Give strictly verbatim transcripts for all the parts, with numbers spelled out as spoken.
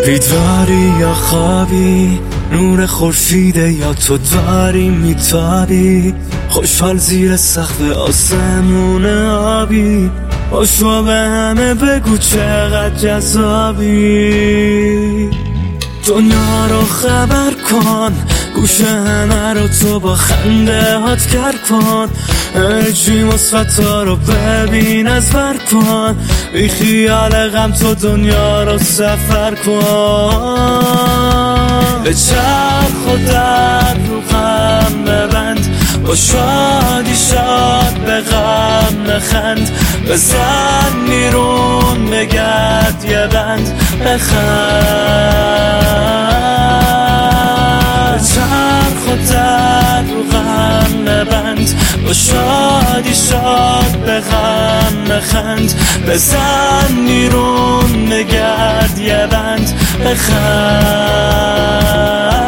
بیداری یا خوابی، نور خورشیده یا تو داری میتابی، خوشحال زیر سقف آسمون آبی، باشو به همه بگو چقدر جذابی. دنیا رو خبر کن، گوش همه رو تو با خنده هات گر کن، انرژی مثبتا رو ببین از بر کن، بی خیال غم تو دنیا رو سفر کن. به چرخ خودت رو غم ببند، با شادی شاد به غم نخند، بزن میرون بگرد یه بند بخند. چرخ خودت رو غم ببند، با شادی شاد به غم نخند، بزن میرون بگرد یه بند بخند.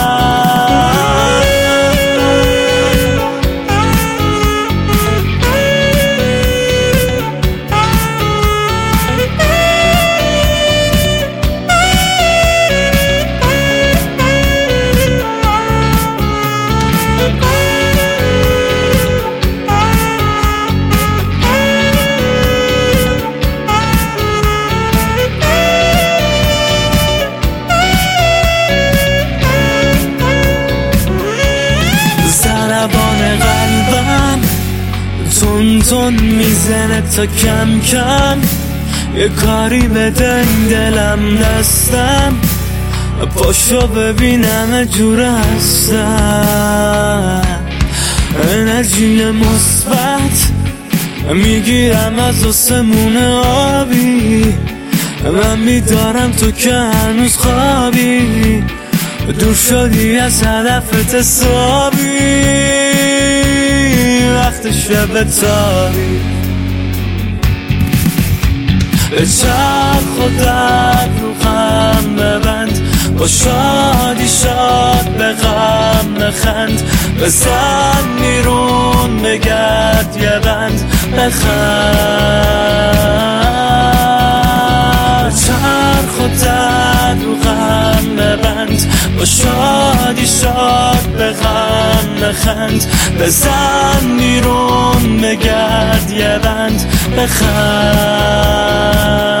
قلبم تون تون میزنه تا کم کم، یه کاری بده این دلم دستم، پاشو ببینم جور هستم. انرژی مثبت میگیرم از آسمون آبی، من میدارم تو که هنوز خوابی، دور شدی از هدفت حسابی، وقت شب تابی. به چرخ خودت رو غم ببند، با شادی شاد به غم نخند، بزن میرون بگرد یه بند بخند. چرخ خودت رو غم ببند، با شادی شاد به غم نخند، بزن میرون بگرد یه بند بخند.